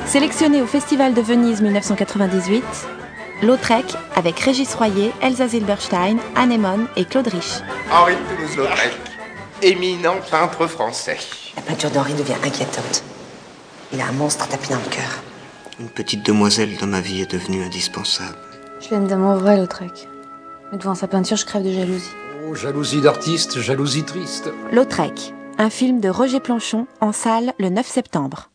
Sélectionné au Festival de Venise 1998, Lautrec avec Régis Royer, Elsa Zilberstein, Anémone et Claude Rich. Henri de Toulouse-Lautrec, éminent peintre français. La peinture d'Henri devient inquiétante. Il a un monstre tapis dans le cœur. Une petite demoiselle dans ma vie est devenue indispensable. Je l'aime d'amour vrai, Lautrec. Mais devant sa peinture, je crève de jalousie. Oh, jalousie d'artiste, jalousie triste. Lautrec, un film de Roger Planchon en salle le 9 septembre.